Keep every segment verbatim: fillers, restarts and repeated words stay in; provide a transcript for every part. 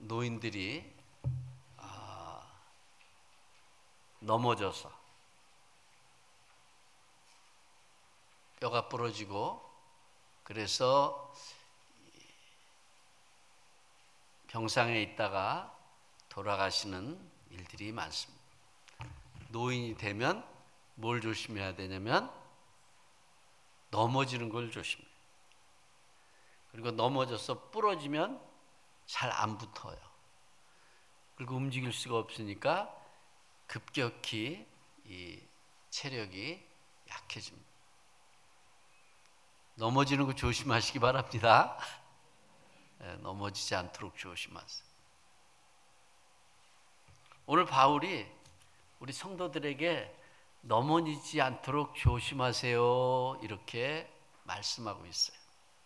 노인들이 아, 넘어져서 뼈가 부러지고 그래서 병상에 있다가 돌아가시는 일들이 많습니다. 노인이 되면 뭘 조심해야 되냐면 넘어지는 걸 조심해요. 그리고 넘어져서 부러지면 잘 안 붙어요. 그리고 움직일 수가 없으니까 급격히 이 체력이 약해집니다. 넘어지는 거 조심하시기 바랍니다. 네, 넘어지지 않도록 조심하세요. 오늘 바울이 우리 성도들에게 넘어지지 않도록 조심하세요 이렇게 말씀하고 있어요.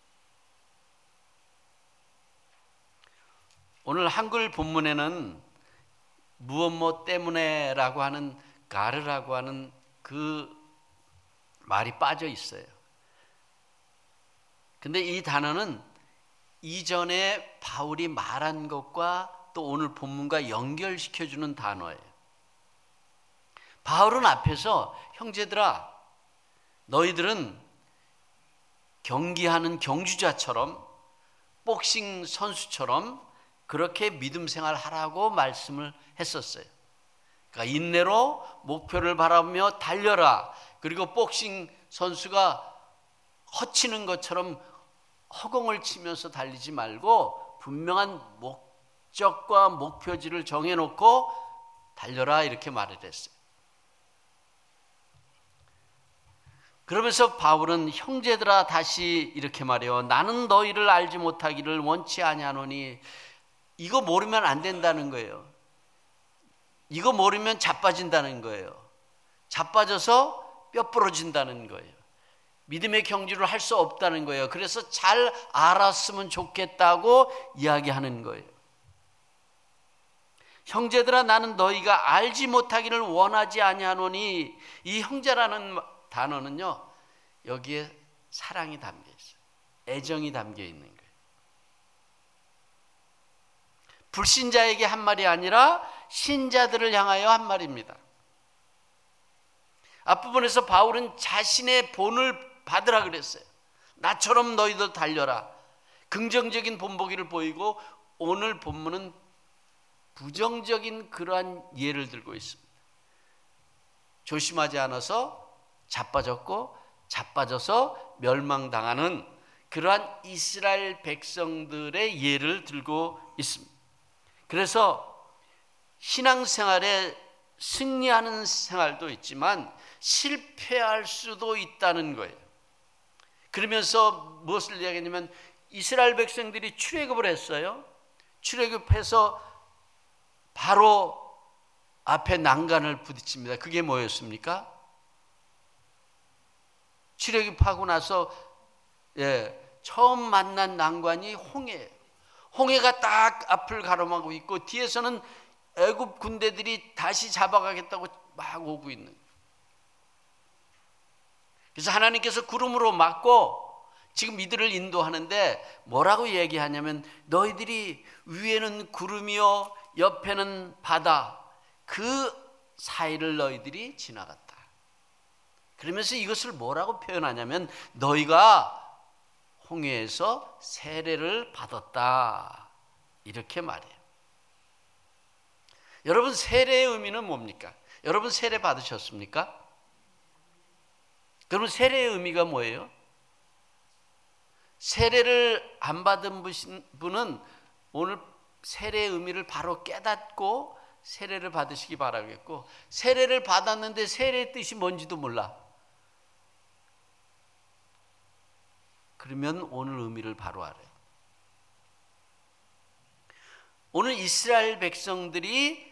오늘 한글 본문에는 무엇 뭐 때문에 라고 하는 가르라고 하는 그 말이 빠져 있어요. 근데 이 단어는 이전에 바울이 말한 것과 또 오늘 본문과 연결시켜주는 단어예요. 바울은 앞에서 형제들아 너희들은 경기하는 경주자처럼 복싱 선수처럼 그렇게 믿음 생활하라고 말씀을 했었어요. 그러니까 인내로 목표를 바라보며 달려라. 그리고 복싱 선수가 허치는 것처럼 허공을 치면서 달리지 말고 분명한 목적과 목표지를 정해놓고 달려라 이렇게 말을 했어요. 그러면서 바울은 형제들아 다시 이렇게 말해요. 나는 너희를 알지 못하기를 원치 아니하노니 이거 모르면 안 된다는 거예요. 이거 모르면 자빠진다는 거예요. 자빠져서 뼈 부러진다는 거예요. 믿음의 경주를 할 수 없다는 거예요. 그래서 잘 알았으면 좋겠다고 이야기하는 거예요. 형제들아 나는 너희가 알지 못하기를 원하지 아니하노니 이 형제라는 단어는요 여기에 사랑이 담겨 있어요. 애정이 담겨 있는 거예요. 불신자에게 한 말이 아니라 신자들을 향하여 한 말입니다. 앞부분에서 바울은 자신의 본을 받으라 그랬어요. 나처럼 너희도 달려라. 긍정적인 본보기를 보이고 오늘 본문은 부정적인 그러한 예를 들고 있습니다. 조심하지 않아서 자빠졌고 자빠져서 멸망당하는 그러한 이스라엘 백성들의 예를 들고 있습니다. 그래서 신앙생활에 승리하는 생활도 있지만 실패할 수도 있다는 거예요. 그러면서 무엇을 이야기했냐면 이스라엘 백성들이 출애굽을 했어요. 출애굽해서 바로 앞에 난간을 부딪힙니다. 그게 뭐였습니까? 출애굽하고 나서 예, 처음 만난 난관이 홍해예요. 홍해가 딱 앞을 가로막고 있고 뒤에서는 애굽 군대들이 다시 잡아가겠다고 막 오고 있는 거예요. 그래서 하나님께서 구름으로 막고 지금 이들을 인도하는데 뭐라고 얘기하냐면 너희들이 위에는 구름이요 옆에는 바다 그 사이를 너희들이 지나갔다. 그러면서 이것을 뭐라고 표현하냐면 너희가 홍해에서 세례를 받았다 이렇게 말해요. 여러분 세례의 의미는 뭡니까? 여러분 세례 받으셨습니까? 그러면 세례의 의미가 뭐예요? 세례를 안 받은 분은 오늘 세례의 의미를 바로 깨닫고 세례를 받으시기 바라겠고 세례를 받았는데 세례의 뜻이 뭔지도 몰라. 그러면 오늘 의미를 바로 알아요. 오늘 이스라엘 백성들이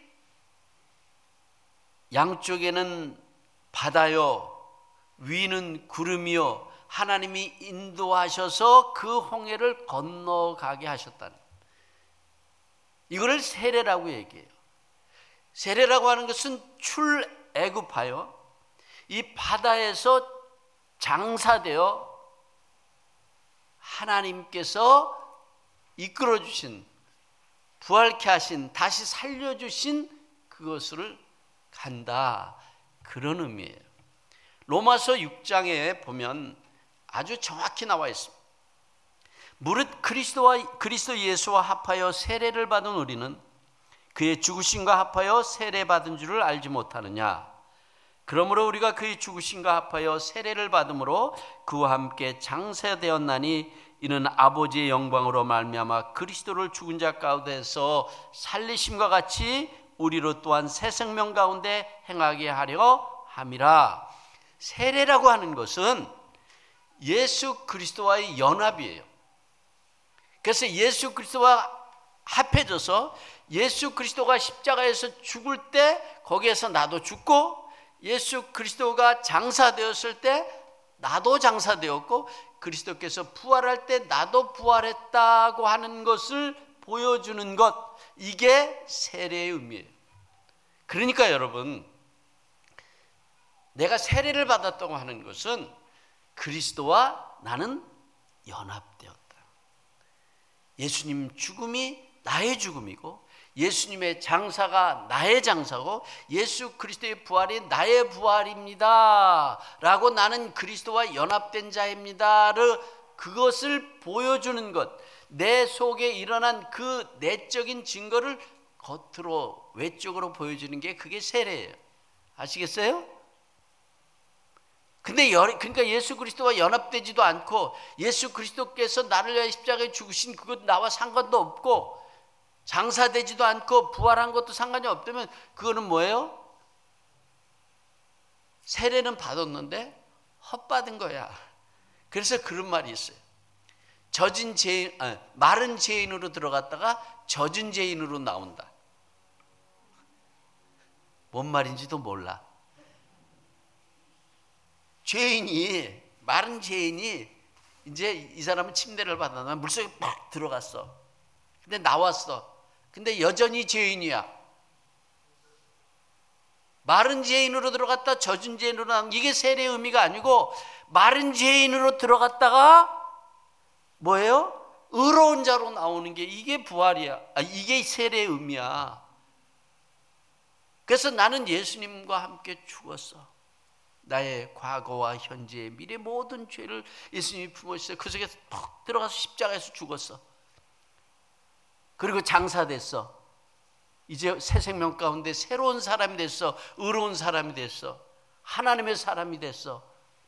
양쪽에는 바다요 위는 구름이요 하나님이 인도하셔서 그 홍해를 건너가게 하셨다는 이거를 세례라고 얘기해요. 세례라고 하는 것은 출애굽하여 이 바다에서 장사되어 하나님께서 이끌어 주신 부활케 하신, 다시 살려주신 그것을 간다, 그런 의미예요. 로마서 육 장에 보면 아주 정확히 나와 있습니다. 무릇 그리스도와 그리스도 예수와 합하여 세례를 받은 우리는 그의 죽으심과 합하여 세례 받은 줄을 알지 못하느냐. 그러므로 우리가 그의 죽으심과 합하여 세례를 받음으로 그와 함께 장사되었나니 이는 아버지의 영광으로 말미암아 그리스도를 죽은 자 가운데서 살리심과 같이 우리로 또한 새 생명 가운데 행하게 하려 함이라. 세례라고 하는 것은 예수 그리스도와의 연합이에요. 그래서 예수 그리스도와 합해져서 예수 그리스도가 십자가에서 죽을 때 거기에서 나도 죽고, 예수 그리스도가 장사되었을 때 나도 장사되었고, 그리스도께서 부활할 때 나도 부활했다고 하는 것을 보여주는 것, 이게 세례의 의미예요. 그러니까 여러분, 내가 세례를 받았다고 하는 것은 그리스도와 나는 연합되었다. 예수님 죽음이 나의 죽음이고, 예수님의 장사가 나의 장사고, 예수 그리스도의 부활이 나의 부활입니다 라고 나는 그리스도와 연합된 자입니다를, 그것을 보여주는 것, 내 속에 일어난 그 내적인 증거를 겉으로 외적으로 보여주는 게 그게 세례예요. 아시겠어요? 근데 그러니까 예수 그리스도와 연합되지도 않고, 예수 그리스도께서 나를 위하여 십자가에 죽으신 그것 나와 상관도 없고, 장사되지도 않고 부활한 것도 상관이 없다면 그거는 뭐예요? 세례는 받았는데 헛받은 거야. 그래서 그런 말이 있어요. 젖은 죄인, 아니, 마른 죄인으로 들어갔다가 젖은 죄인으로 나온다. 뭔 말인지도 몰라. 죄인이, 마른 죄인이 이제 이 사람은 침례를 받았나 물속에 팍 들어갔어. 근데 나왔어. 근데 여전히 죄인이야. 마른 죄인으로 들어갔다 젖은 죄인으로 나온, 이게 세례의 의미가 아니고, 마른 죄인으로 들어갔다가 뭐예요? 의로운 자로 나오는 게 이게 부활이야. 아, 이게 세례의 의미야. 그래서 나는 예수님과 함께 죽었어. 나의 과거와 현재의 미래 모든 죄를 예수님이 품으셨어요. 그 속에서 푹 들어가서 십자가에서 죽었어. 그리고 장사됐어. 이제 새 생명 가운데 새로운 사람이 됐어. 의로운 사람이 됐어. 하나님의 사람이 됐어.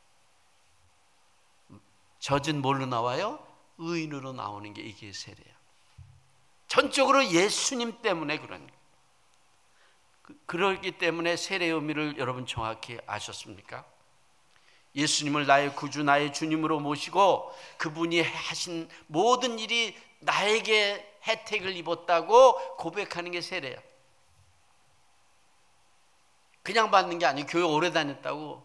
젖은 뭘로 나와요? 의인으로 나오는 게 이게 세례야. 전적으로 예수님 때문에 그런 거예요. 그렇기 때문에 세례의 의미를 여러분 정확히 아셨습니까? 예수님을 나의 구주, 나의 주님으로 모시고 그분이 하신 모든 일이 나에게 혜택을 입었다고 고백하는 게 세례야. 그냥 받는 게 아니고 교회 오래 다녔다고.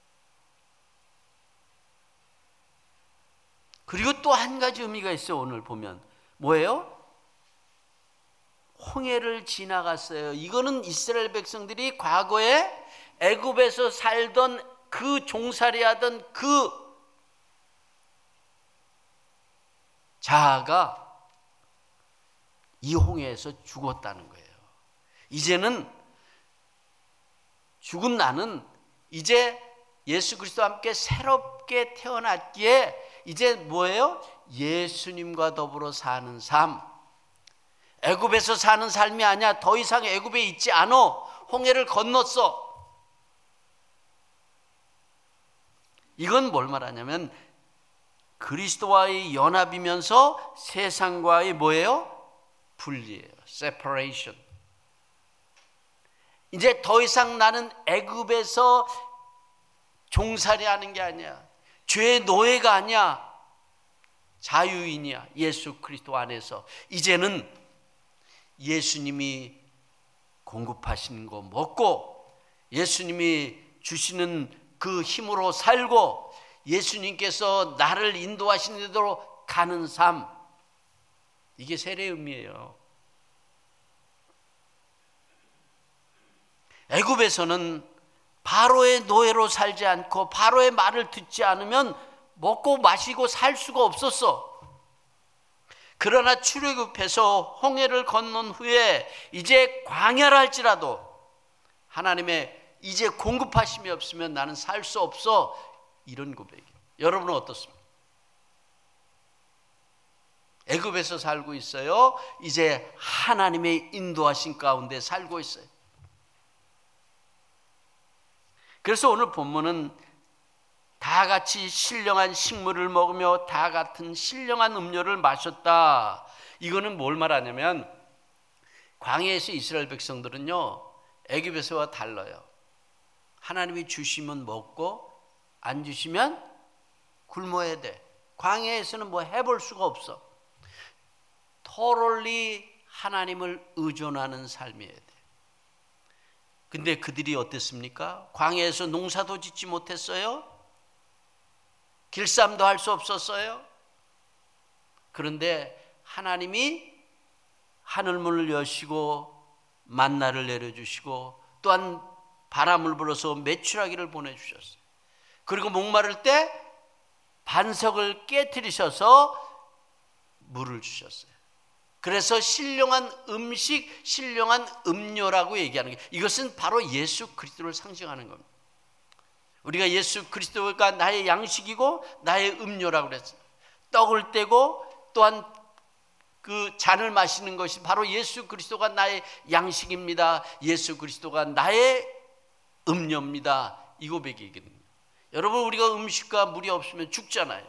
그리고 또 한 가지 의미가 있어요. 오늘 보면 뭐예요? 홍해를 지나갔어요. 이거는 이스라엘 백성들이 과거에 애굽에서 살던 그 종살이하던 그 자아가 이 홍해에서 죽었다는 거예요. 이제는 죽은 나는 이제 예수 그리스도와 함께 새롭게 태어났기에 이제 뭐예요? 예수님과 더불어 사는 삶. 애굽에서 사는 삶이 아니야. 더 이상 애굽에 있지 않아. 홍해를 건넜어. 이건 뭘 말하냐면 그리스도와의 연합이면서 세상과의 뭐예요? 분리예요. separation. 이제 더 이상 나는 애굽에서 종살이하는 게 아니야. 죄의 노예가 아니야. 자유인이야. 예수 그리스도 안에서. 이제는 예수님이 공급하시는 거 먹고, 예수님이 주시는 그 힘으로 살고, 예수님께서 나를 인도하시는 대로 가는 삶. 이게 세례의 의미예요. 애굽에서는 바로의 노예로 살지 않고 바로의 말을 듣지 않으면 먹고 마시고 살 수가 없었어. 그러나 출애굽해서 홍해를 건넌 후에 이제 광야라 할지라도 하나님의 이제 공급하심이 없으면 나는 살 수 없어, 이런 고백이에요. 여러분은 어떻습니까? 애굽에서 살고 있어요? 이제 하나님의 인도하신 가운데 살고 있어요? 그래서 오늘 본문은 다 같이 신령한 식물을 먹으며 다 같은 신령한 음료를 마셨다. 이거는 뭘 말하냐면 광야에서 이스라엘 백성들은요, 애굽에서와 달라요. 하나님이 주시면 먹고 안 주시면 굶어야 돼. 광야에서는 뭐 해볼 수가 없어. 토럴리 하나님을 의존하는 삶이어야 돼. 근데 그들이 어땠습니까? 광야에서 농사도 짓지 못했어요. 길쌈도 할 수 없었어요. 그런데 하나님이 하늘문을 여시고 만나를 내려주시고 또한 바람을 불어서 메추라기를 보내주셨어요. 그리고 목마를 때 반석을 깨트리셔서 물을 주셨어요. 그래서 신령한 음식, 신령한 음료라고 얘기하는 게, 이것은 바로 예수 그리스도를 상징하는 겁니다. 우리가 예수 그리스도가 나의 양식이고 나의 음료라고 그랬어요. 떡을 떼고 또한 그 잔을 마시는 것이 바로 예수 그리스도가 나의 양식입니다. 예수 그리스도가 나의 음료입니다. 이 고백이거든요. 여러분, 우리가 음식과 물이 없으면 죽잖아요.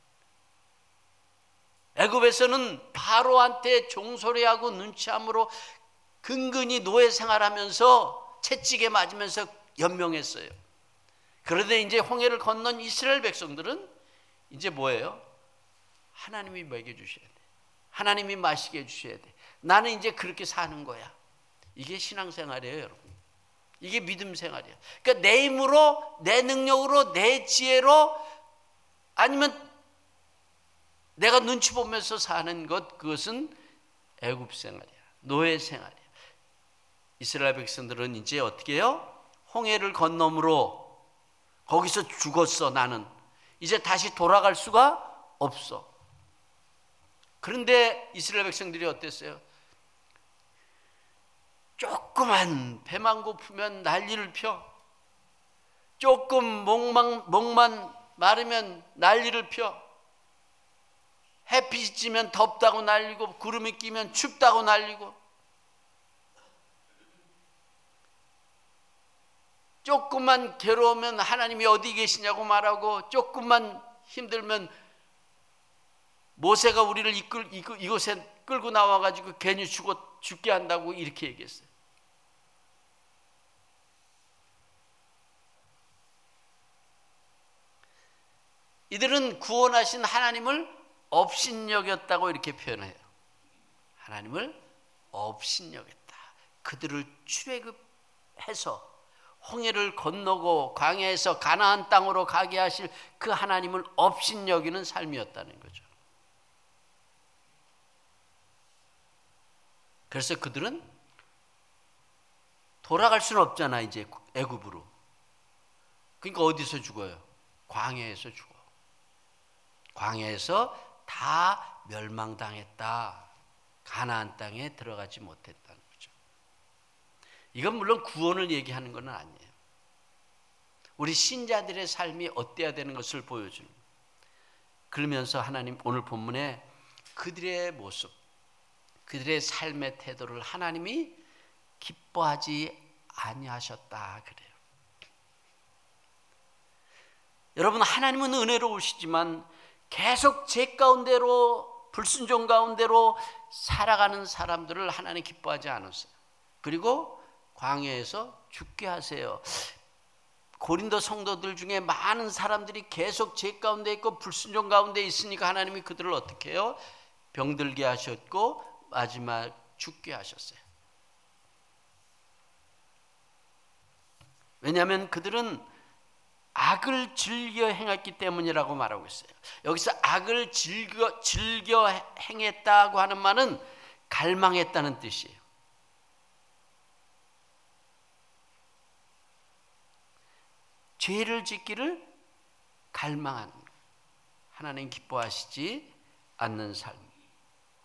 애굽에서는 바로한테 종소리하고 눈치함으로 근근히 노예 생활하면서 채찍에 맞으면서 연명했어요. 그런데 이제 홍해를 건넌 이스라엘 백성들은 이제 뭐예요? 하나님이 먹여주셔야 돼. 하나님이 마시게 해주셔야 돼. 나는 이제 그렇게 사는 거야. 이게 신앙생활이에요, 여러분. 이게 믿음 생활이에요. 그러니까 내 힘으로, 내 능력으로, 내 지혜로, 아니면 내가 눈치 보면서 사는 것, 그것은 애굽 생활이야. 노예 생활이야. 이스라엘 백성들은 이제 어떻게 해요? 홍해를 건너므로 거기서 죽었어. 나는 이제 다시 돌아갈 수가 없어. 그런데 이스라엘 백성들이 어땠어요? 조그만 배만 고프면 난리를 펴. 조금 목만, 목만 마르면 난리를 펴. 햇빛이 찌면 덥다고 난리고, 구름이 끼면 춥다고 난리고, 조금만 괴로우면 하나님이 어디 계시냐고 말하고, 조금만 힘들면 모세가 우리를 이끌, 이곳에 끌고 나와가지고 괜히 죽어, 죽게 한다고 이렇게 얘기했어요. 이들은 구원하신 하나님을 업신여겼다고 이렇게 표현해요. 하나님을 업신여겼다. 그들을 출애굽해서 홍해를 건너고 광야에서 가나안 땅으로 가게 하실 그 하나님을 업신여기는 삶이었다는 거죠. 그래서 그들은 돌아갈 수는 없잖아, 이제 애굽으로. 그러니까 어디서 죽어요? 광야에서 죽어. 광야에서 다 멸망당했다. 가나안 땅에 들어가지 못했다는 거죠. 이건 물론 구원을 얘기하는 건 아니에요. 우리 신자들의 삶이 어때야 되는 것을 보여주는. 그러면서 하나님 오늘 본문에 그들의 모습, 그들의 삶의 태도를 하나님이 기뻐하지 아니하셨다 그래요. 여러분, 하나님은 은혜로우시지만 계속 죄 가운데로, 불순종 가운데로 살아가는 사람들을 하나님 기뻐하지 않으세요. 그리고 광야에서 죽게 하세요. 고린도 성도들 중에 많은 사람들이 계속 죄 가운데 있고 불순종 가운데 있으니까 하나님이 그들을 어떻게 해요? 병들게 하셨고 마지막 죽게 하셨어요. 왜냐하면 그들은 악을 즐겨 행했기 때문이라고 말하고 있어요. 여기서 악을 즐겨, 즐겨 행했다고 하는 말은 갈망했다는 뜻이에요. 죄를 짓기를 갈망하는, 하나님 기뻐하시지 않는 삶.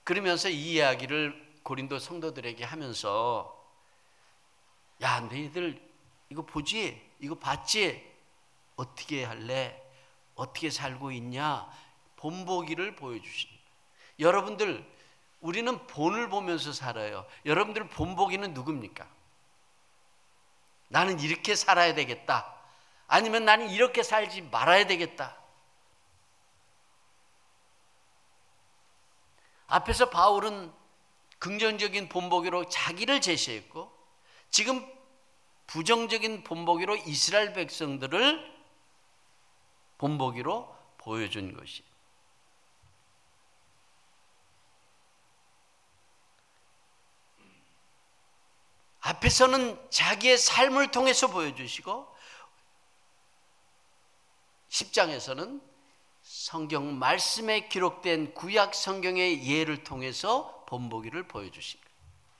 그러면서 이 이야기를 고린도 성도들에게 하면서 야, 너희들 이거 보지? 이거 봤지? 어떻게 할래? 어떻게 살고 있냐? 본보기를 보여주신 거예요. 여러분들, 우리는 본을 보면서 살아요. 여러분들 본보기는 누굽니까? 나는 이렇게 살아야 되겠다. 아니면 나는 이렇게 살지 말아야 되겠다. 앞에서 바울은 긍정적인 본보기로 자기를 제시했고, 지금 부정적인 본보기로 이스라엘 백성들을 본보기로 보여준 것이. 앞에서는 자기의 삶을 통해서 보여주시고, 십 장에서는 성경 말씀에 기록된 구약 성경의 예를 통해서 본보기를 보여주신 거예요.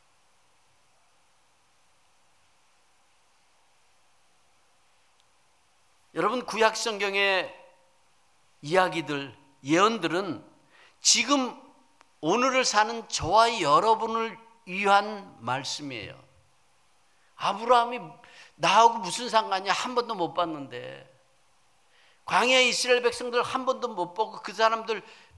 여러분, 구약 성경의 이야기들, 예언들은 지금 오늘을 사는 저와 여러분을 위한 말씀이에요. 아브라함이 나하고 무슨 상관이야? 한 번도 못 봤는데. 광야의 이스라엘 백성들 한 번도 못 보고 그 사람들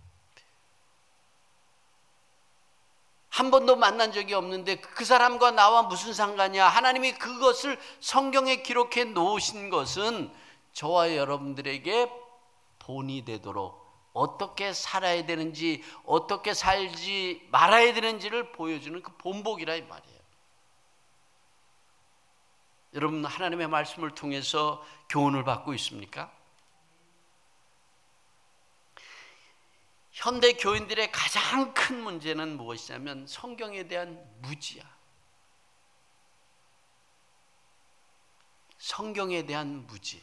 한 번도 만난 적이 없는데 그 사람과 나와 무슨 상관이야? 하나님이 그것을 성경에 기록해 놓으신 것은 저와 여러분들에게 본이 되도록 어떻게 살아야 되는지, 어떻게 살지 말아야 되는지를 보여주는 그 본보기라 이 말이에요. 여러분, 하나님의 말씀을 통해서 교훈을 받고 있습니까? 현대 교인들의 가장 큰 문제는 무엇이냐면 성경에 대한 무지야. 성경에 대한 무지.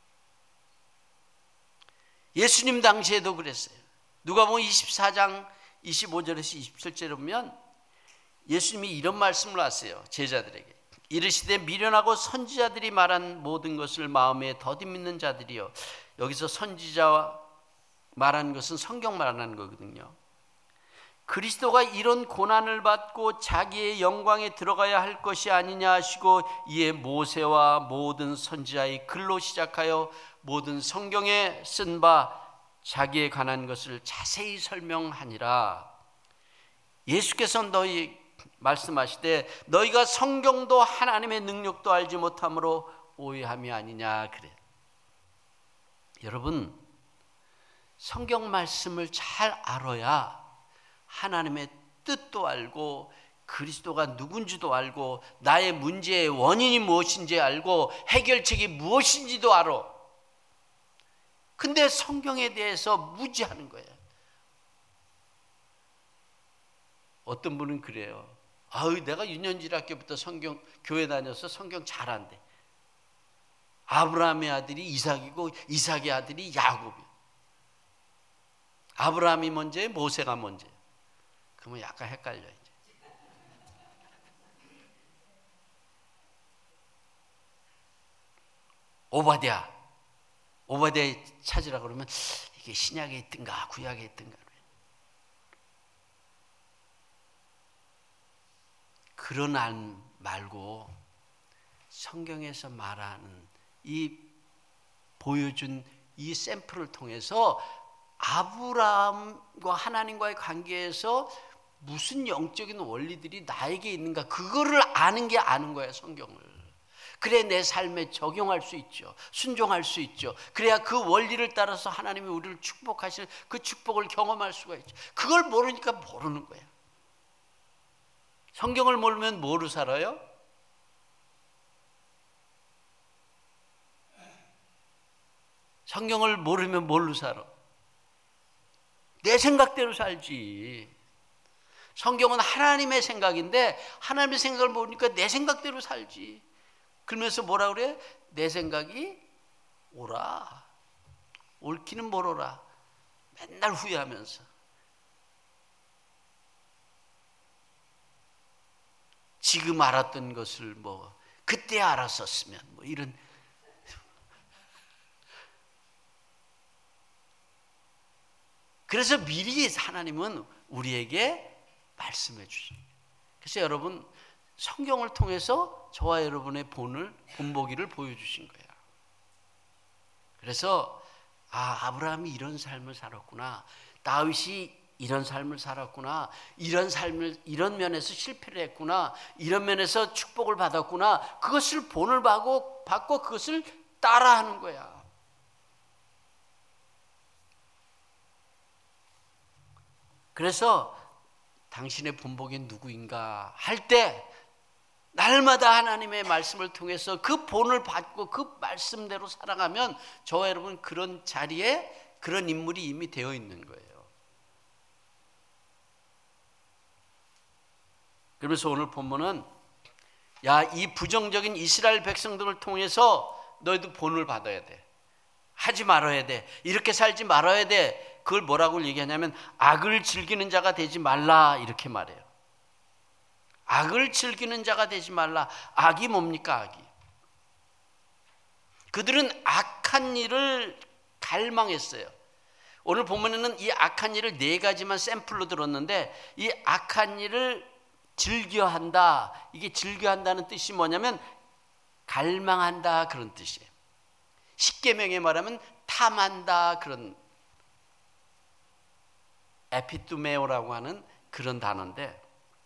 예수님 당시에도 그랬어요. 누가복음 이십사 장 이십오 절에서 이십칠 절에 보면 예수님이 이런 말씀을 하세요. 제자들에게. 이르시되 미련하고 선지자들이 말한 모든 것을 마음에 더디 믿는 자들이여. 여기서 선지자와 말한 것은 성경 말하는 거거든요. 그리스도가 이런 고난을 받고 자기의 영광에 들어가야 할 것이 아니냐 하시고 이에 모세와 모든 선지자의 글로 시작하여 모든 성경에 쓴 바 자기에 관한 것을 자세히 설명하니라. 예수께서 너희 말씀하시되 너희가 성경도 하나님의 능력도 알지 못함으로 오해함이 아니냐 그래. 여러분, 성경 말씀을 잘 알아야 하나님의 뜻도 알고 그리스도가 누군지도 알고 나의 문제의 원인이 무엇인지 알고 해결책이 무엇인지도 알아. 근데 성경에 대해서 무지하는 거예요. 어떤 분은 그래요. 아유, 내가 유년질 학교부터 성경 교회 다녀서 성경 잘 안돼. 아브라함의 아들이 이삭이고 이삭의 아들이 야곱이에요. 아브라함이 먼저예요? 모세가 먼저예요? 그러면 약간 헷갈려 이제. 오바댜, 오바댜 찾으라 그러면 이게 신약에 있든가 구약에 있든가. 그런 안 말고 성경에서 말하는 이 보여준 이 샘플을 통해서 아브라함과 하나님과의 관계에서 무슨 영적인 원리들이 나에게 있는가, 그거를 아는 게 아는 거야, 성경을. 그래 내 삶에 적용할 수 있죠. 순종할 수 있죠. 그래야 그 원리를 따라서 하나님이 우리를 축복하시는 그 축복을 경험할 수가 있죠. 그걸 모르니까 모르는 거야. 성경을 모르면 뭐로 살아요? 성경을 모르면 뭘로 살아? 내 생각대로 살지. 성경은 하나님의 생각인데 하나님의 생각을 모르니까 내 생각대로 살지. 그러면서 뭐라 그래? 내 생각이 옳아. 옳기는 모르라. 맨날 후회하면서. 지금 알았던 것을 뭐 그때 알았었으면 뭐 이런. 그래서 미리 하나님은 우리에게 말씀해 주신 거예요. 그래서 여러분 성경을 통해서 저와 여러분의 본을 본보기를 보여주신 거야. 그래서 아, 아브라함이 이런 삶을 살았구나, 다윗이 이런 삶을 살았구나, 이런 삶을 이런 면에서 실패를 했구나, 이런 면에서 축복을 받았구나, 그것을 본을 받고, 받고 그것을 따라하는 거야. 그래서 당신의 본보기 누구인가 할 때 날마다 하나님의 말씀을 통해서 그 본을 받고 그 말씀대로 살아가면 저와 여러분 그런 자리에 그런 인물이 이미 되어 있는 거예요. 그러면서 오늘 본문은 야, 이 부정적인 이스라엘 백성들을 통해서 너희도 본을 받아야 돼. 하지 말아야 돼. 이렇게 살지 말아야 돼. 그걸 뭐라고 얘기하냐면 악을 즐기는 자가 되지 말라 이렇게 말해요. 악을 즐기는 자가 되지 말라. 악이 뭡니까? 악이. 그들은 악한 일을 갈망했어요. 오늘 본문에는 이 악한 일을 네 가지만 샘플로 들었는데 이 악한 일을 즐겨한다. 이게 즐겨한다는 뜻이 뭐냐면 갈망한다 그런 뜻이에요. 십계명에 말하면 탐한다 그런 에피투메오라고 하는 그런 단어인데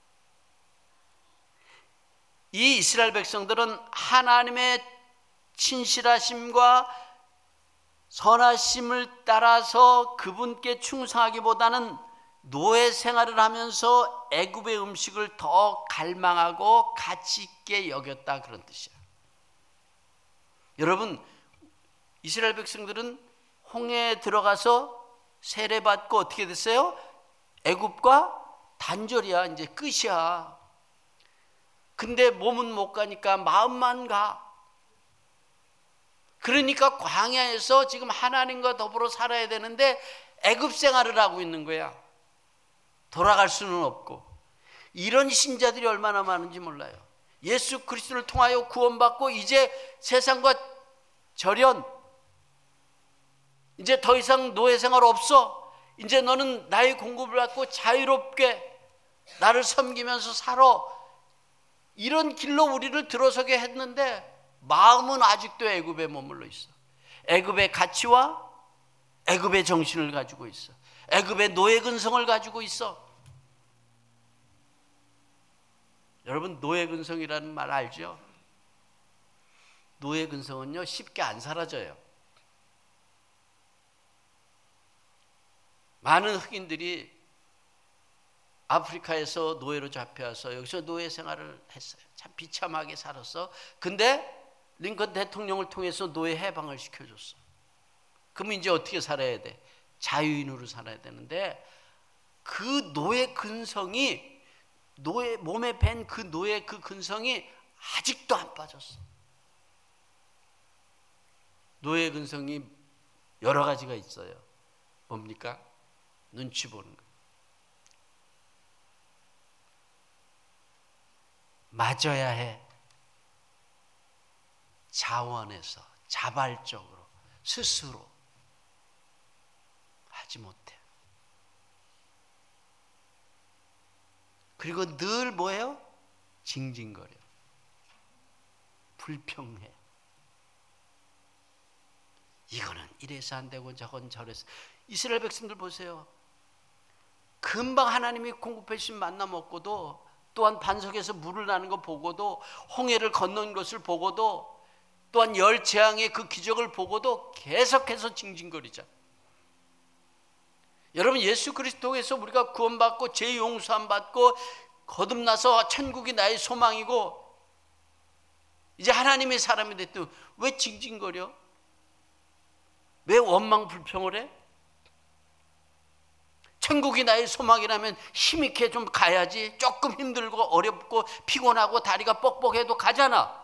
이 이스라엘 백성들은 하나님의 친실하심과 선하심을 따라서 그분께 충성하기보다는 노예 생활을 하면서 애굽의 음식을 더 갈망하고 가치 있게 여겼다 그런 뜻이야. 여러분 이스라엘 백성들은 홍해에 들어가서 세례받고 어떻게 됐어요? 애굽과 단절이야. 이제 끝이야. 근데 몸은 못 가니까 마음만 가. 그러니까 광야에서 지금 하나님과 더불어 살아야 되는데 애굽 생활을 하고 있는 거야. 돌아갈 수는 없고. 이런 신자들이 얼마나 많은지 몰라요. 예수 그리스도를 통하여 구원받고 이제 세상과 절연, 이제 더 이상 노예 생활 없어. 이제 너는 나의 공급을 받고 자유롭게 나를 섬기면서 살아. 이런 길로 우리를 들어서게 했는데 마음은 아직도 애굽에 머물러 있어. 애굽의 가치와 애굽의 정신을 가지고 있어. 애굽의 노예 근성을 가지고 있어. 여러분 노예 근성이라는 말 알죠? 노예 근성은요 쉽게 안 사라져요. 많은 흑인들이 아프리카에서 노예로 잡혀와서 여기서 노예 생활을 했어요. 참 비참하게 살았어. 근데 링컨 대통령을 통해서 노예 해방을 시켜줬어. 그럼 이제 어떻게 살아야 돼? 자유인으로 살아야 되는데 그 노예 근성이 노예 몸에 밴 그 노예 그 근성이 아직도 안 빠졌어. 노예 근성이 여러 가지가 있어요. 뭡니까? 눈치 보는 거. 맞아야 해. 자원해서 자발적으로 스스로 하지 못해. 그리고 늘 뭐예요? 징징거려. 불평해. 이거는 이래서 안 되고 저건 저래서. 이스라엘 백성들 보세요. 금방 하나님이 공급해 주신 만나 먹고도 또한 반석에서 물을 나는 거 보고도 홍해를 건넌 것을 보고도 또한 열 재앙의 그 기적을 보고도 계속해서 징징거리자. 여러분 예수 그리스도에서 우리가 구원받고 죄 용서함 받고 거듭나서 천국이 나의 소망이고 이제 하나님의 사람이 됐더니 왜 징징거려? 왜 원망 불평을 해? 천국이 나의 소망이라면 힘있게 좀 가야지. 조금 힘들고 어렵고 피곤하고 다리가 뻑뻑해도 가잖아.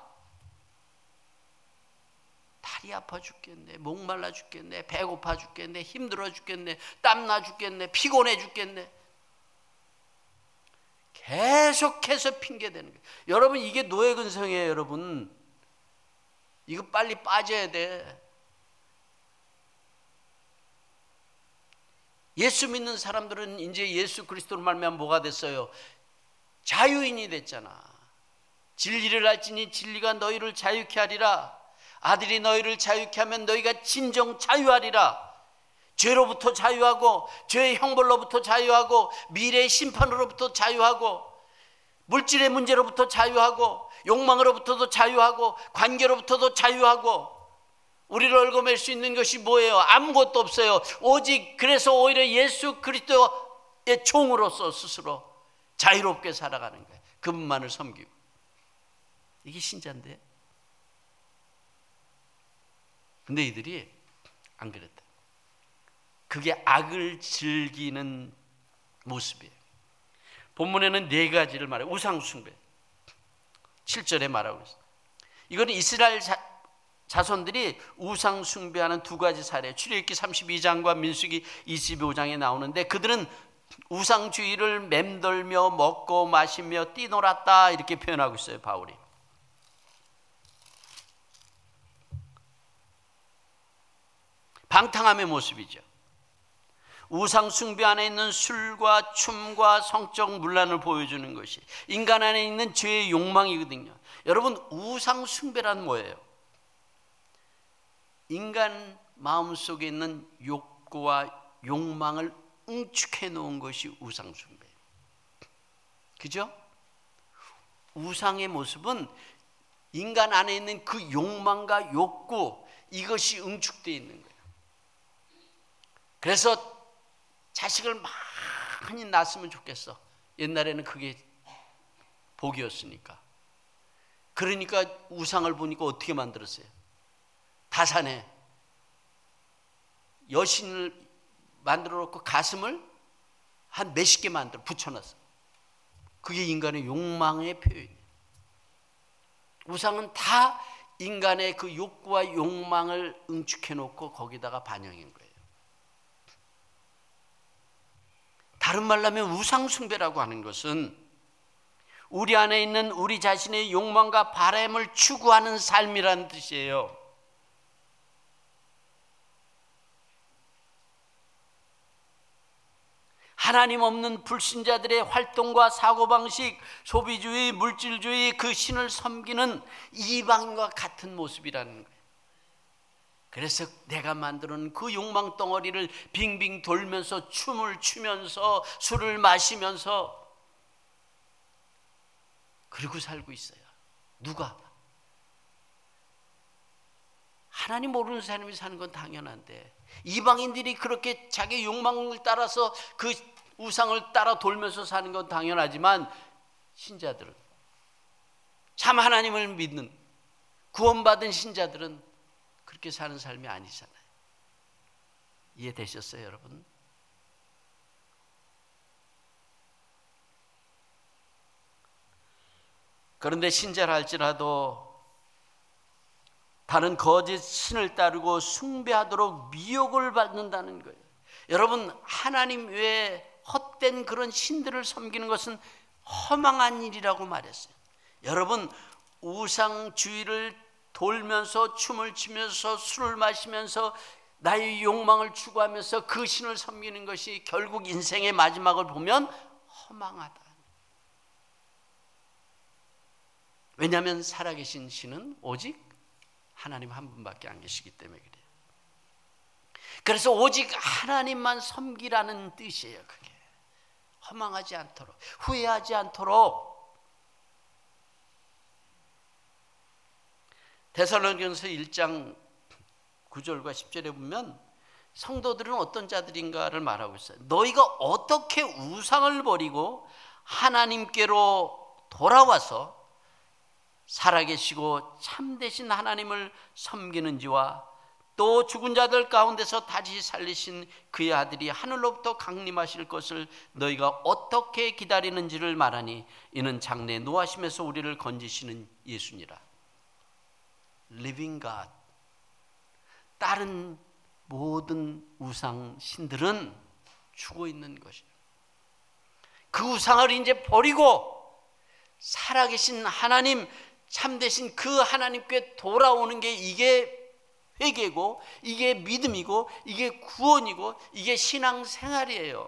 다리 아파 죽겠네, 목말라 죽겠네, 배고파 죽겠네, 힘들어 죽겠네, 땀나 죽겠네, 피곤해 죽겠네. 계속해서 핑계대는 거예요. 여러분 이게 노예 근성이에요. 여러분 이거 빨리 빠져야 돼. 예수 믿는 사람들은 이제 예수 그리스도로 말미암아 뭐가 됐어요? 자유인이 됐잖아. 진리를 알지니 진리가 너희를 자유케 하리라. 아들이 너희를 자유케 하면 너희가 진정 자유하리라. 죄로부터 자유하고 죄의 형벌로부터 자유하고 미래의 심판으로부터 자유하고 물질의 문제로부터 자유하고 욕망으로부터도 자유하고 관계로부터도 자유하고 우리를 얽어맬 수 있는 것이 뭐예요? 아무것도 없어요. 오직 그래서 오히려 예수 그리스도의 종으로서 스스로 자유롭게 살아가는 거예요. 그분만을 섬기고. 이게 신자인데. 근데 이들이 안 그랬다. 그게 악을 즐기는 모습이에요. 본문에는 네 가지를 말해요. 우상숭배. 칠 절에 말하고 있어요. 이거는 이스라엘 자, 자손들이 우상숭배하는 두 가지 사례, 출애굽기 삼십이 장과 민수기 이십오 장에 나오는데, 그들은 우상주의를 맴돌며 먹고 마시며 뛰놀았다 이렇게 표현하고 있어요, 바울이. 방탕함의 모습이죠. 우상 숭배 안에 있는 술과 춤과 성적 문란을 보여주는 것이 인간 안에 있는 죄의 욕망이거든요. 여러분, 우상 숭배란 뭐예요? 인간 마음속에 있는 욕구와 욕망을 응축해 놓은 것이 우상 숭배예요. 그죠? 우상의 모습은 인간 안에 있는 그 욕망과 욕구, 이것이 응축되어 있는 거예요. 그래서 자식을 많이 낳았으면 좋겠어. 옛날에는 그게 복이었으니까. 그러니까 우상을 보니까 어떻게 만들었어요? 다산에 여신을 만들어 놓고 가슴을 한 몇십 개 만들어 붙여놨어. 그게 인간의 욕망의 표현이에요. 우상은 다 인간의 그 욕구와 욕망을 응축해 놓고 거기다가 반영인 거예요. 다른 말로 하면 우상숭배라고 하는 것은 우리 안에 있는 우리 자신의 욕망과 바람을 추구하는 삶이라는 뜻이에요. 하나님 없는 불신자들의 활동과 사고방식, 소비주의, 물질주의, 그 신을 섬기는 이방인과 같은 모습이라는 거예요. 그래서 내가 만들어 놓은 그 욕망 덩어리를 빙빙 돌면서 춤을 추면서 술을 마시면서 그러고 살고 있어요. 누가? 하나님 모르는 사람이 사는 건 당연한데, 이방인들이 그렇게 자기 욕망을 따라서 그 우상을 따라 돌면서 사는 건 당연하지만, 신자들은, 참 하나님을 믿는 구원받은 신자들은 그렇게 사는 삶이 아니잖아요. 이해되셨어요, 여러분? 그런데 신자라 할지라도 다른 거짓 신을 따르고 숭배하도록 미혹을 받는다는 거예요. 여러분, 하나님 외에 헛된 그런 신들을 섬기는 것은 허망한 일이라고 말했어요. 여러분, 우상주의를 돌면서 춤을 추면서 술을 마시면서 나의 욕망을 추구하면서 그 신을 섬기는 것이 결국 인생의 마지막을 보면 허망하다. 왜냐하면 살아계신 신은 오직 하나님 한 분밖에 안 계시기 때문에 그래요. 그래서 오직 하나님만 섬기라는 뜻이에요. 그게 허망하지 않도록, 후회하지 않도록. 데살로니가서 일 장 구 절과 십 절에 보면 성도들은 어떤 자들인가를 말하고 있어요. 너희가 어떻게 우상을 버리고 하나님께로 돌아와서 살아계시고 참되신 하나님을 섬기는지와 또 죽은 자들 가운데서 다시 살리신 그의 아들이 하늘로부터 강림하실 것을 너희가 어떻게 기다리는지를 말하니 이는 장래 노하심에서 우리를 건지시는 예수니라. Living God. 다른 모든 우상 신들은 죽어 있는 것이에요. 그 우상을 이제 버리고 살아계신 하나님, 참되신 그 하나님께 돌아오는 게 이게 회개고, 이게 믿음이고, 이게 구원이고, 이게 신앙생활이에요.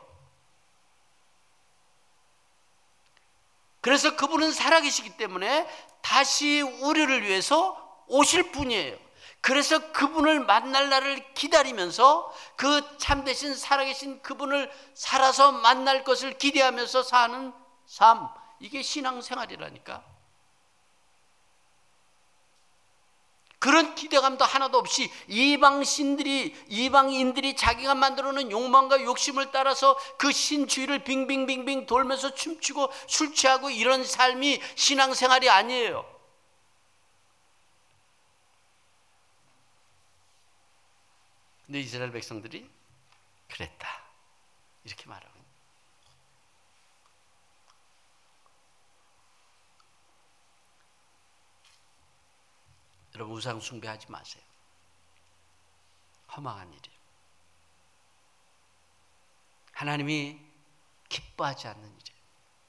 그래서 그분은 살아계시기 때문에 다시 우리를 위해서 오실 분이에요. 그래서 그분을 만날 날을 기다리면서 그 참되신 살아계신 그분을 살아서 만날 것을 기대하면서 사는 삶, 이게 신앙생활이라니까. 그런 기대감도 하나도 없이 이방신들이, 이방인들이 자기가 만들어 놓은 욕망과 욕심을 따라서 그 신주위를 빙빙빙빙 돌면서 춤추고 술 취하고 이런 삶이 신앙생활이 아니에요. 근데 이스라엘 백성들이 그랬다, 이렇게 말하고. 여러분, 우상 숭배하지 마세요. 허망한 일이에요. 하나님이 기뻐하지 않는 일이에요.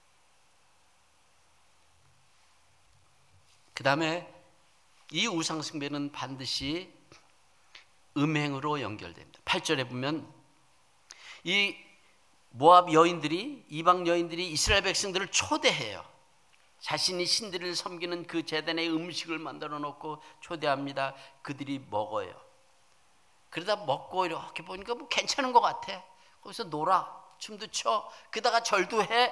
그 다음에 이 우상 숭배는 반드시 음행으로 연결됩니다. 팔 절에 보면 이 모압 여인들이, 이방 여인들이 이스라엘 백성들을 초대해요. 자신이 신들을 섬기는 그 제단에 음식을 만들어 놓고 초대합니다. 그들이 먹어요. 그러다 먹고 이렇게 보니까 뭐 괜찮은 것 같아. 거기서 놀아, 춤도 춰, 그러다가 절도 해.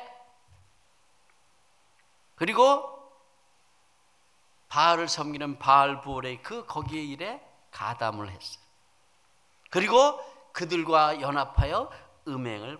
그리고 바알을 섬기는 바알보레 그 거기에 일에 가담을 했어요. 그리고 그들과 연합하여 음행을.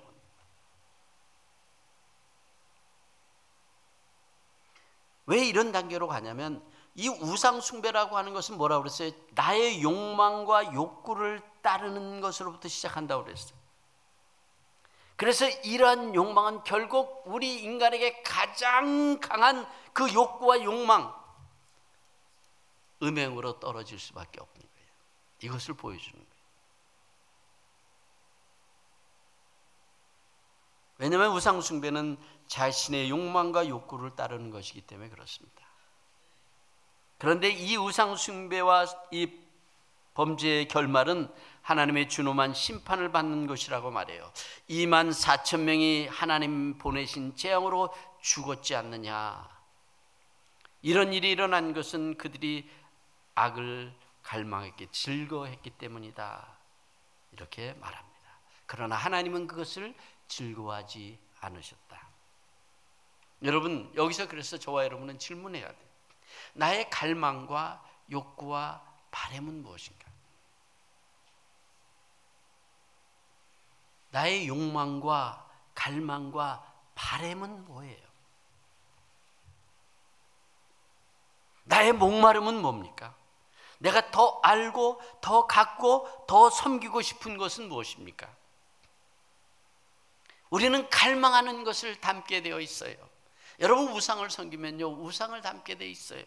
왜 이런 단계로 가냐면 이 우상 숭배라고 하는 것은 뭐라고 그랬어요? 나의 욕망과 욕구를 따르는 것으로부터 시작한다고 그랬어요. 그래서 이러한 욕망은 결국 우리 인간에게 가장 강한 그 욕구와 욕망, 음행으로 떨어질 수밖에 없는 거예요. 이것을 보여주는 거예요. 왜냐하면 우상 숭배는 자신의 욕망과 욕구를 따르는 것이기 때문에 그렇습니다. 그런데 이 우상 숭배와 이 범죄의 결말은 하나님의 준엄한 심판을 받는 것이라고 말해요. 이만 사천 명이 하나님 보내신 재앙으로 죽었지 않느냐. 이런 일이 일어난 것은 그들이 악을 갈망했기, 즐거워했기 때문이다, 이렇게 말합니다. 그러나 하나님은 그것을 즐거워하지 않으셨다. 여러분, 여기서 그래서 저와 여러분은 질문해야 돼요. 나의 갈망과 욕구와 바램은 무엇인가? 나의 욕망과 갈망과 바램은 뭐예요? 나의 목마름은 뭡니까? 내가 더 알고 더 갖고 더 섬기고 싶은 것은 무엇입니까? 우리는 갈망하는 것을 담게 되어 있어요. 여러분, 우상을 섬기면요, 우상을 담게 되어 있어요.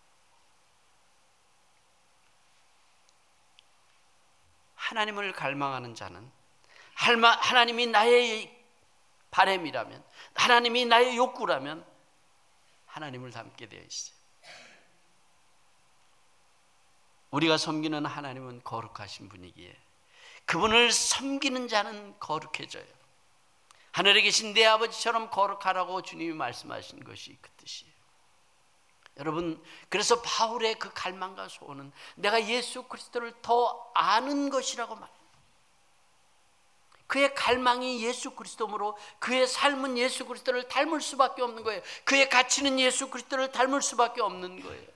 하나님을 갈망하는 자는, 하나님이 나의 바램이라면, 하나님이 나의 욕구라면 하나님을 담게 되어 있어요. 우리가 섬기는 하나님은 거룩하신 분이기에 그분을 섬기는 자는 거룩해져요. 하늘에 계신 내 아버지처럼 거룩하라고 주님이 말씀하신 것이 그 뜻이에요. 여러분, 그래서 바울의 그 갈망과 소원은 내가 예수 그리스도를 더 아는 것이라고 말해요. 그의 갈망이 예수 그리스도므로 그의 삶은 예수 그리스도를 닮을 수밖에 없는 거예요. 그의 가치는 예수 그리스도를 닮을 수밖에 없는 거예요.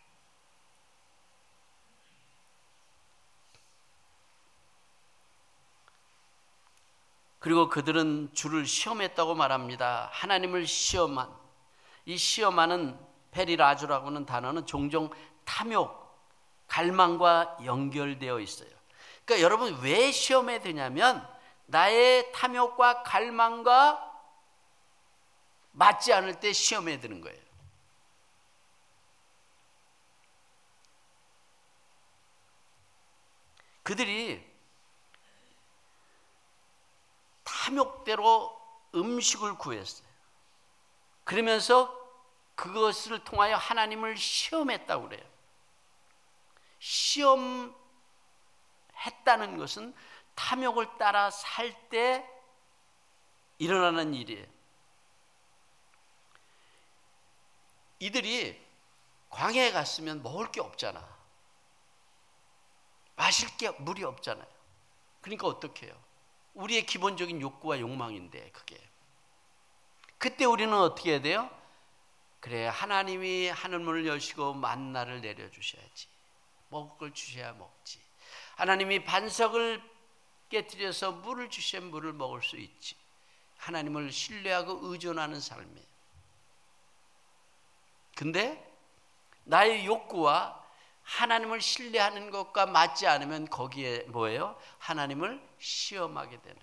그리고 그들은 주를 시험했다고 말합니다. 하나님을 시험한, 이 시험하는 페리라주라고 하는 단어는 종종 탐욕, 갈망과 연결되어 있어요. 그러니까 여러분, 왜 시험해야 되냐면 나의 탐욕과 갈망과 맞지 않을 때 시험해야 되는 거예요. 그들이 탐욕대로 음식을 구했어요. 그러면서 그것을 통하여 하나님을 시험했다고 그래요. 시험 했다는 것은 탐욕을 따라 살 때 일어나는 일이에요. 이들이 광야에 갔으면 먹을 게 없잖아. 마실 게 물이 없잖아요. 그러니까 어떻게 해요? 우리의 기본적인 욕구와 욕망인데 그게. 그때 우리는 어떻게 해야 돼요? 그래, 하나님이 하늘문을 여시고 만나를 내려주셔야지. 먹을 걸 주셔야 먹지. 하나님이 반석을 깨뜨려서 물을 주셔야 물을 먹을 수 있지. 하나님을 신뢰하고 의존하는 삶이에요. 근데 나의 욕구와 하나님을 신뢰하는 것과 맞지 않으면 거기에 뭐예요? 하나님을 시험하게 되는.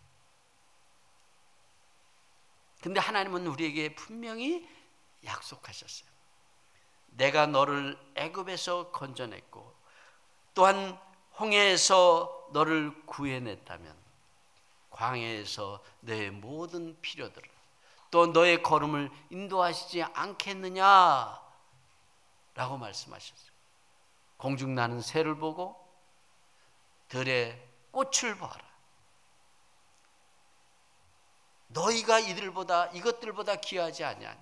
근데 하나님은 우리에게 분명히 약속하셨어요. 내가 너를 애굽에서 건져냈고 또한 홍해에서 너를 구해냈다면 광야에서 너의 모든 필요들을 또 너의 걸음을 인도하시지 않겠느냐 라고 말씀하셨어요. 공중나는 새를 보고 들의 꽃을 봐라. 너희가 이들보다 이것들보다 귀하지 아니하냐.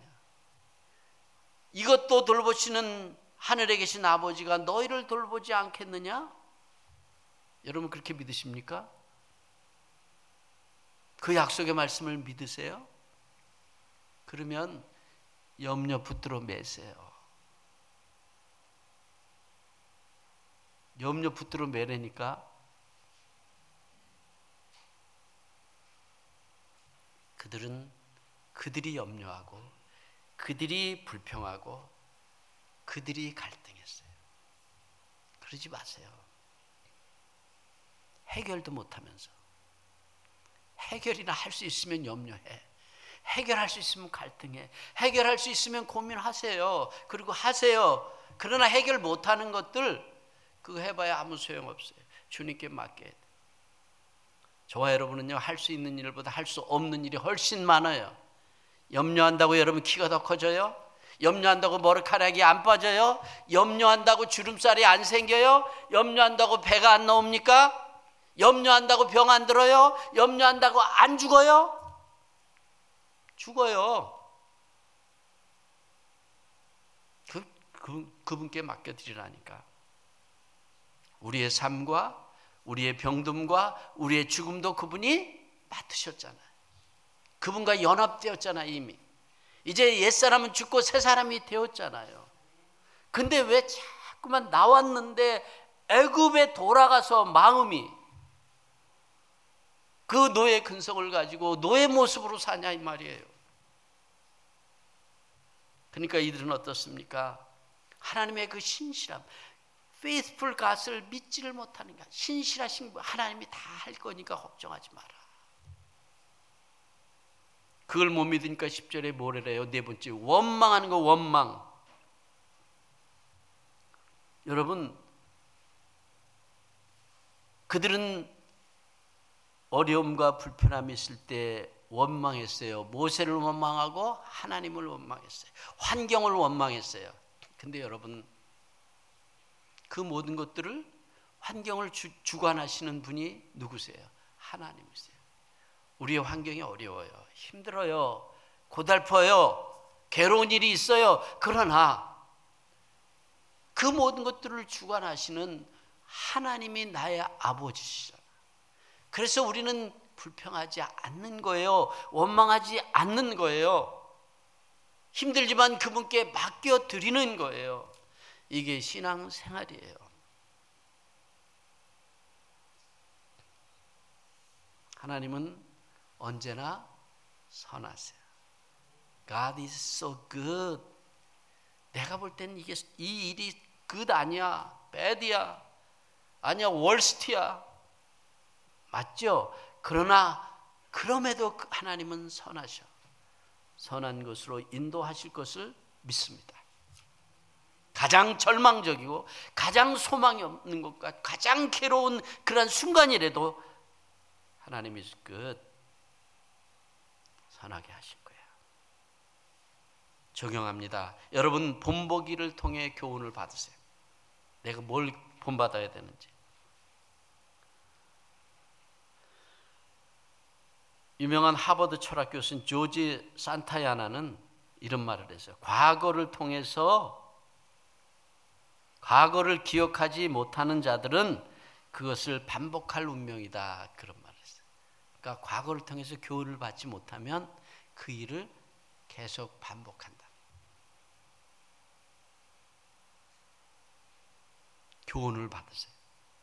이것도 돌보시는 하늘에 계신 아버지가 너희를 돌보지 않겠느냐? 여러분 그렇게 믿으십니까? 그 약속의 말씀을 믿으세요? 그러면 염려 붙들어 매세요. 염려 붙들어 매라니까 그들은 그들이 염려하고 그들이 불평하고 그들이 갈등했어요. 그러지 마세요. 해결도 못하면서 해결이나 할 수 있으면 염려해. 해결할 수 있으면 갈등해. 해결할 수 있으면 고민하세요. 그리고 하세요. 그러나 해결 못하는 것들 그거 해봐야 아무 소용없어요. 주님께 맡겨야 돼. 저와 여러분은요, 할 수 있는 일보다 할 수 없는 일이 훨씬 많아요. 염려한다고 여러분 키가 더 커져요? 염려한다고 머리카락이 안 빠져요? 염려한다고 주름살이 안 생겨요? 염려한다고 배가 안 나옵니까? 염려한다고 병 안 들어요? 염려한다고 안 죽어요? 죽어요. 그, 그, 그분께 맡겨드리라니까. 우리의 삶과 우리의 병듦과 우리의 죽음도 그분이 맡으셨잖아요. 그분과 연합되었잖아요. 이미 이제 옛사람은 죽고 새사람이 되었잖아요. 근데 왜 자꾸만 나왔는데 애굽에 돌아가서 마음이 그 노예 근성을 가지고 노예 모습으로 사냐 이 말이에요. 그러니까 이들은 어떻습니까? 하나님의 그 신실함, faithful God을 믿지를 못하는 것. 신실하신 하나님이 다 할 거니까 걱정하지 마라. 그걸 못 믿으니까 십 절에 뭐래요? 네 번째, 원망하는 거. 원망. 여러분, 그들은 어려움과 불편함이 있을 때 원망했어요. 모세를 원망하고 하나님을 원망했어요. 환경을 원망했어요. 근데 여러분, 그 모든 것들을 환경을 주, 주관하시는 분이 누구세요? 하나님이세요. 우리의 환경이 어려워요. 힘들어요. 고달퍼요. 괴로운 일이 있어요. 그러나 그 모든 것들을 주관하시는 하나님이 나의 아버지시잖아요. 그래서 우리는 불평하지 않는 거예요. 원망하지 않는 거예요. 힘들지만 그분께 맡겨드리는 거예요. 이게 신앙생활이에요. 하나님은 언제나 선하세요. God is so good. 내가 볼 때는 이게 이 일이 good 아니야, bad이야, 아니야, worst야. 맞죠? 그러나 그럼에도 하나님은 선하셔. 선한 것으로 인도하실 것을 믿습니다. 가장 절망적이고 가장 소망이 없는 것과 가장 괴로운 그런 순간이라도 하나님이 끝 선하게 하실 거예요. 적용합니다. 여러분 본보기를 통해 교훈을 받으세요. 내가 뭘 본받아야 되는지. 유명한 하버드 철학 교수인 조지 산타야나는 이런 말을 했어요. 과거를 통해서 과거를 기억하지 못하는 자들은 그것을 반복할 운명이다. 그런 말을 했어요. 그러니까 과거를 통해서 교훈을 받지 못하면 그 일을 계속 반복한다. 교훈을 받으세요.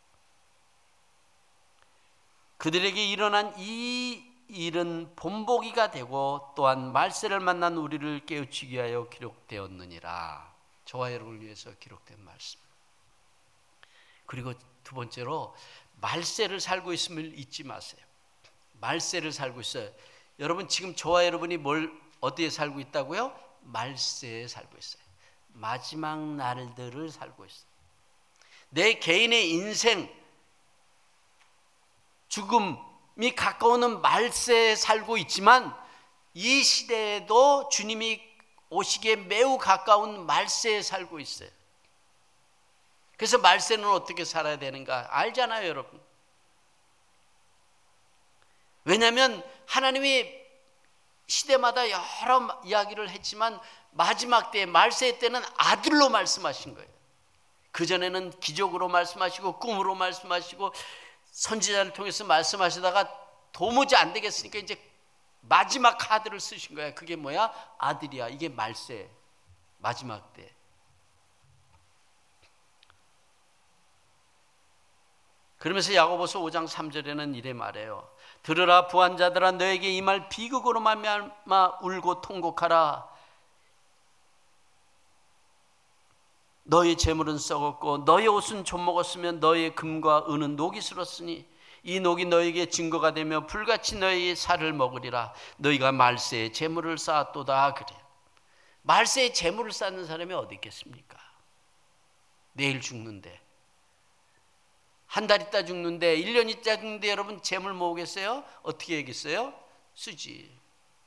그들에게 일어난 이 일은 본보기가 되고 또한 말세를 만난 우리를 깨우치기 위하여 기록되었느니라. 저와 여러분을 위해서 기록된 말씀. 그리고 두 번째로 말세를 살고 있음을 잊지 마세요. 말세를 살고 있어요. 여러분 지금 저와 여러분이 뭘 어디에 살고 있다고요? 말세에 살고 있어요. 마지막 날들을 살고 있어요. 내 개인의 인생, 죽음이 가까우는 말세에 살고 있지만 이 시대에도 주님이 오시기에 매우 가까운 말세에 살고 있어요. 그래서 말세는 어떻게 살아야 되는가 알잖아요, 여러분. 왜냐하면 하나님이 시대마다 여러 이야기를 했지만 마지막 때, 말세 때는 아들로 말씀하신 거예요. 그전에는 기적으로 말씀하시고 꿈으로 말씀하시고 선지자를 통해서 말씀하시다가 도무지 안 되겠으니까 이제 마지막 카드를 쓰신 거야. 그게 뭐야? 아들이야. 이게 말세, 마지막 때. 그러면서 야고보서 오 장 삼 절에는 이래 말해요. 들으라 부한자들아, 너에게 이 말 비극으로 말미암아 울고 통곡하라. 너의 재물은 썩었고 너의 옷은 좀먹었으면 너의 금과 은은 녹이 슬었으니 이 녹이 너에게 증거가 되며 불같이 너의 살을 먹으리라. 너희가 말세에 재물을 쌓았도다. 그래. 말세에 재물을 쌓는 사람이 어디 있겠습니까? 내일 죽는데, 한 달 있다 죽는데, 일 년 있다 죽는데 여러분 재물 모으겠어요? 어떻게 해야겠어요? 쓰지.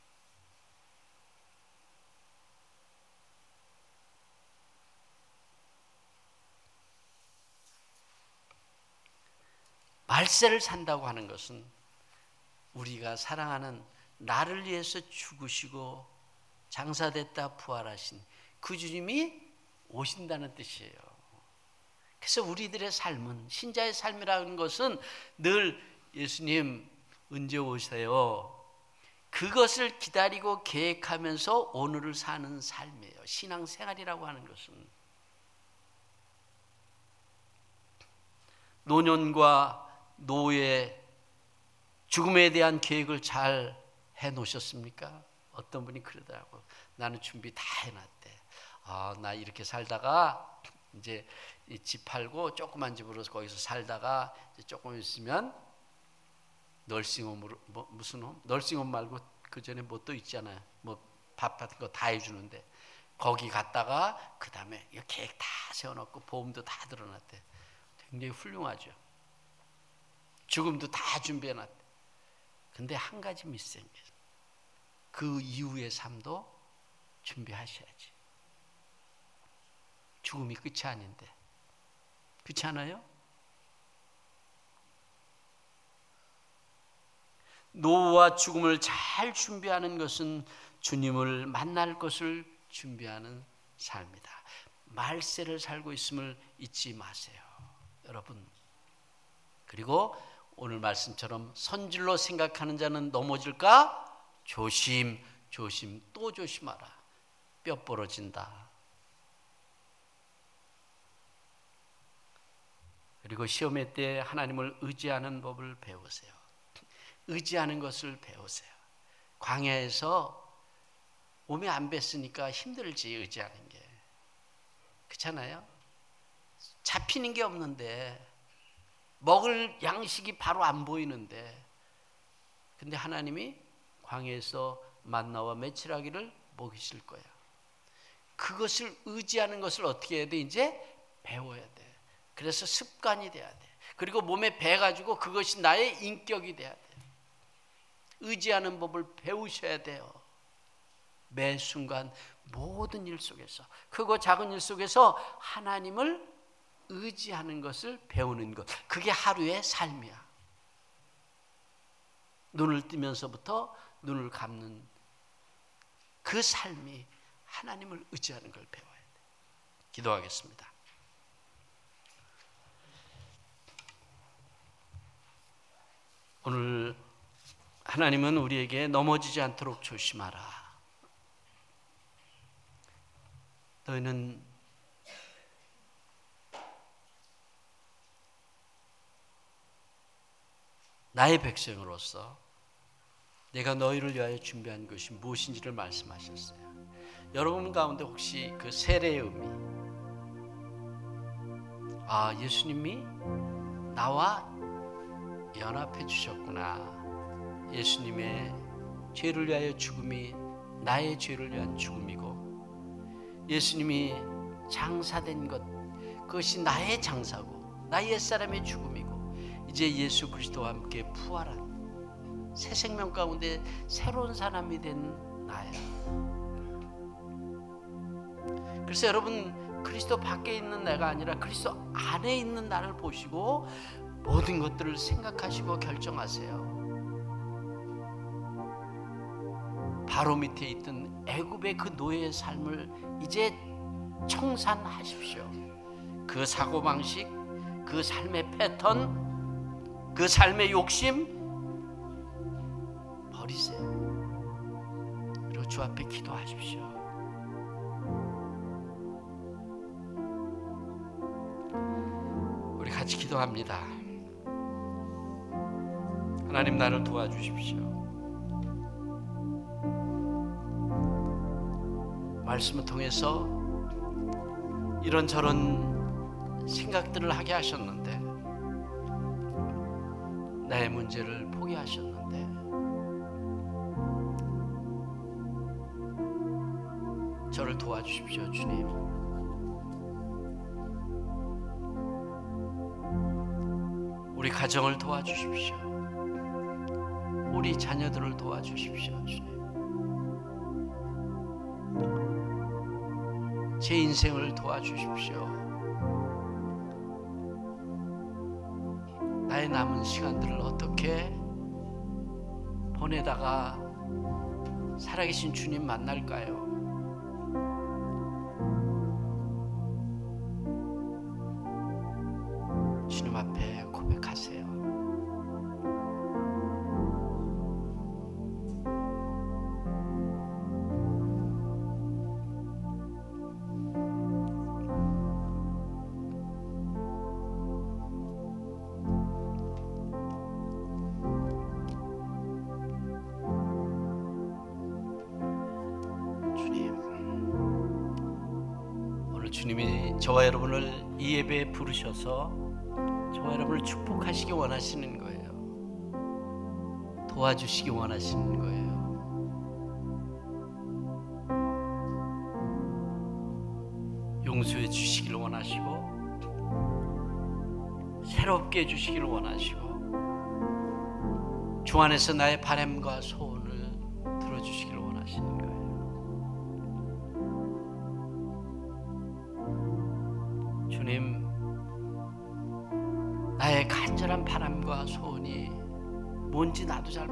말세를 산다고 하는 것은 우리가 사랑하는 나를 위해서 죽으시고 장사됐다 부활하신 그 주님이 오신다는 뜻이에요. 그래서 우리들의 삶은, 신자의 삶이라는 것은 늘 예수님 언제 오세요? 그것을 기다리고 계획하면서 오늘을 사는 삶이에요. 신앙생활이라고 하는 것은. 노년과 노후의 죽음에 대한 계획을 잘 해놓으셨습니까? 어떤 분이 그러더라고요. 나는 준비 다 해놨대. 아, 나 이렇게 살다가 이제 집 팔고 조그만 집으로 거기서 살다가 이제 조금 있으면 널싱홈으로, 뭐 무슨 홈? 널싱홈 말고 그 전에 뭐 또 있잖아요. 뭐 밥 같은 거 다 해주는데 거기 갔다가 그 다음에 계획 다 세워놓고 보험도 다 들어놨대. 굉장히 훌륭하죠. 죽음도 다 준비해놨대. 근데 한 가지 미스인 게, 그 이후의 삶도 준비하셔야지. 죽음이 끝이 아닌데. 그렇지 않아요? 노후와 죽음을 잘 준비하는 것은 주님을 만날 것을 준비하는 삶이다. 말세를 살고 있음을 잊지 마세요, 여러분. 그리고 오늘 말씀처럼 선질로 생각하는 자는 넘어질까? 조심, 조심, 또 조심하라. 뼈 부러진다. 그리고 시험회 때 하나님을 의지하는 법을 배우세요. 의지하는 것을 배우세요. 광야에서 몸이 안 뱄으니까 힘들지, 의지하는 게. 그렇잖아요? 잡히는 게 없는데, 먹을 양식이 바로 안 보이는데, 근데 하나님이 광야에서 만나와 메추라기를 먹이실 거야. 그것을 의지하는 것을 어떻게 해야 돼? 이제 배워야 돼. 그래서 습관이 돼야 돼. 그리고 몸에 배가지고 그것이 나의 인격이 돼야 돼. 의지하는 법을 배우셔야 돼요. 매 순간 모든 일 속에서, 크고 작은 일 속에서 하나님을 의지하는 것을 배우는 것, 그게 하루의 삶이야. 눈을 뜨면서부터 눈을 감는 그 삶이 하나님을 의지하는 걸 배워야 돼. 기도하겠습니다. 오늘 하나님은 우리에게 넘어지지 않도록 조심하라. 너희는 나의 백성으로서 내가 너희를 위하여 준비한 것이 무엇인지를 말씀하셨어요. 여러분 가운데 혹시 그 세례의 의미, 아, 예수님이 나와 연합해 주셨구나. 예수님의 죄를 위하여 죽음이 나의 죄를 위한 죽음이고, 예수님이 장사된 것, 그것이 나의 장사고 나의 옛사람의 죽음이고, 이제 예수 그리스도와 함께 부활한 새 생명 가운데 새로운 사람이 된 나야. 그래서 여러분, 그리스도 밖에 있는 내가 아니라 그리스도 안에 있는 나를 보시고 모든 것들을 생각하시고 결정하세요. 바로 밑에 있던 애굽의 그 노예의 삶을 이제 청산하십시오. 그 사고방식, 그 삶의 패턴, 그 삶의 욕심 버리세요. 그리고 주 앞에 기도하십시오. 우리 같이 기도합니다. 하나님, 나를 도와주십시오. 말씀을 통해서 이런저런 생각들을 하게 하셨는데, 나의 문제를 포기하셨는데, 저를 도와주십시오, 주님. 우리 가정을 도와주십시오. 우리 자녀들을 도와주십시오, 주님. 제 인생을 도와주십시오. 나의 남은 시간들을 어떻게 보내다가 살아계신 주님 만날까요? 주님 앞에 고백하세요. 주님이 저와 여러분을 이 예배에 부르셔서 저와 여러분을 축복하시기 원하시는 거예요. 도와주시기 원하시는 거예요. 용서해 주시기를 원하시고, 새롭게 해주시기를 원하시고, 주 안에서 나의 바람과 소원을 들어주시기를 원하시는 거예요. 주님, 나의 간절한 바람과 소원이 뭔지 나도 잘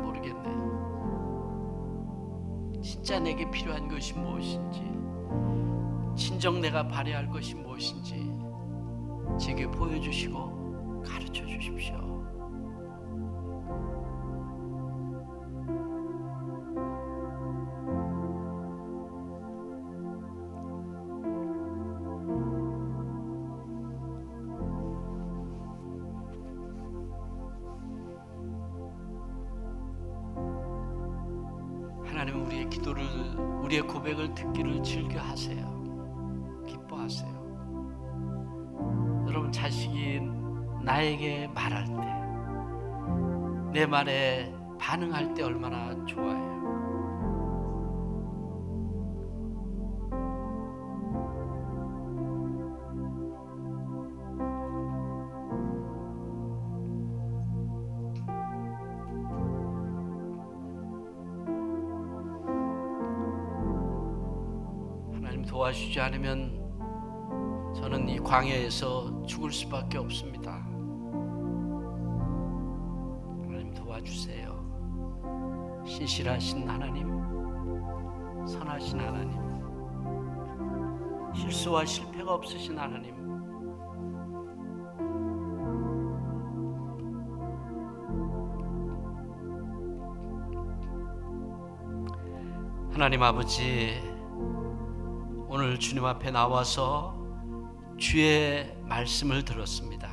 모르겠네요. 진짜 내게 필요한 것이 무엇인지, 진정 내가 바라야 할 것이 무엇인지 제게 보여주시고 가르쳐 주십시오. 하나님은 우리의 기도를, 우리의 고백을 듣기를 즐겨하세요. 기뻐하세요. 여러분, 자식이 나에게 말할 때, 내 말에 반응할 때 얼마나 좋아해요. 도와주지 않으면 저는 이 광야에서 죽을 수밖에 없습니다. 하나님 도와주세요. 신실하신 하나님, 선하신 하나님, 실수와 실패가 없으신 하나님, 하나님 아버지, 오늘 주님 앞에 나와서 주의 말씀을 들었습니다.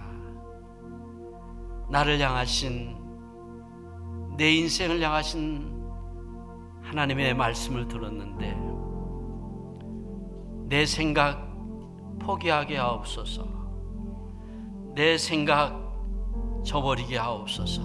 나를 향하신, 내 인생을 향하신 하나님의 말씀을 들었는데 내 생각 포기하게 하옵소서, 내 생각 저버리게 하옵소서.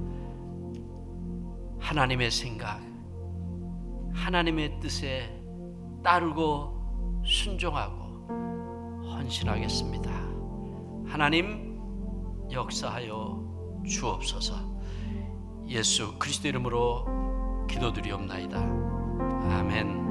하나님의 생각, 하나님의 뜻에 따르고 순종하고 헌신하겠습니다. 하나님 역사하여 주옵소서. 예수 그리스도 이름으로 기도드리옵나이다. 아멘.